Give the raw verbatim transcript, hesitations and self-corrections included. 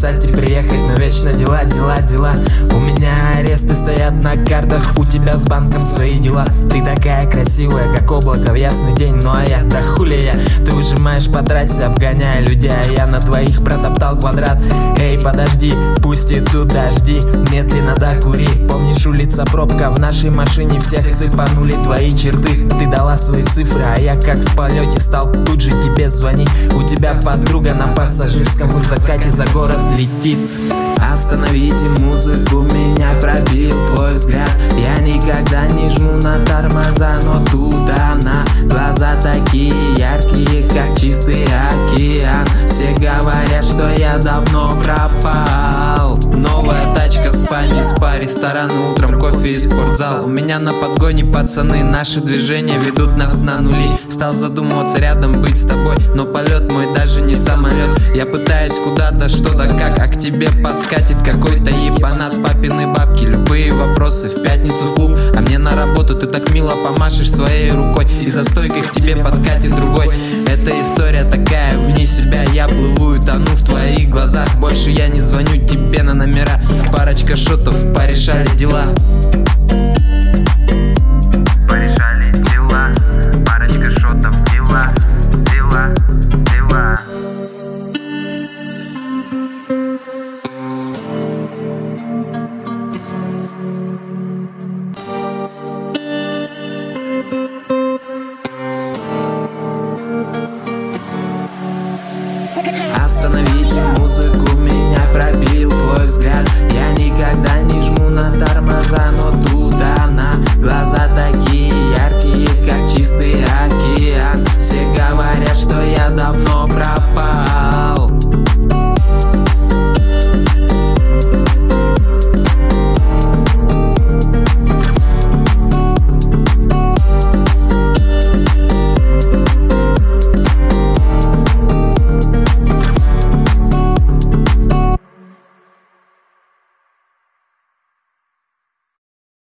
сказать и приехать, но вечно дела, дела, дела. У меня аресты стоят на картах, у тебя с банком свои дела. Ты такая красивая, как облако в ясный день, ну а я, да хули я. Ты выжимаешь по трассе, обгоняя людей, а я на двоих протоптал квадрат. Эй, подожди, пусть идут дожди, медленно докури. Помнишь, улица пробка, в нашей машине всех цепанули твои черты. Ты дала свои цифры, а я как в полете стал тут же тебе звонить. У тебя подруга на пассажирском в закате за город летит. Остановите музыку, меня пробил твой взгляд. Я никогда не жму на тормоза, но тут она. Глаза такие яркие, как чистый океан. Все говорят, что я давно пропал. Новая тачка, спальня, спа, ресторан, утром кофе и спортзал. У меня на подгоне пацаны, наши движения ведут нас на нули. Стал задумываться рядом быть с тобой, но полет мой даже не самолет. Я пытаюсь куда-то, что-то как, а к тебе подкатит какой-то ебанат. Папины бабки, любые вопросы в пятницу в клуб, а мне на работу. Ты так мило помашешь своей рукой, и за стойкой к тебе подкатит другой. Эта история такая, вне себя я плыву и тону в твоих глазах. Больше я не звоню тебе на номера, парочка шотов, порешали дела. Порешали дела, парочка шотов, дела, дела, дела. Остановите музыку, меня пробил твой взгляд. Я никогда не жму на тормоза,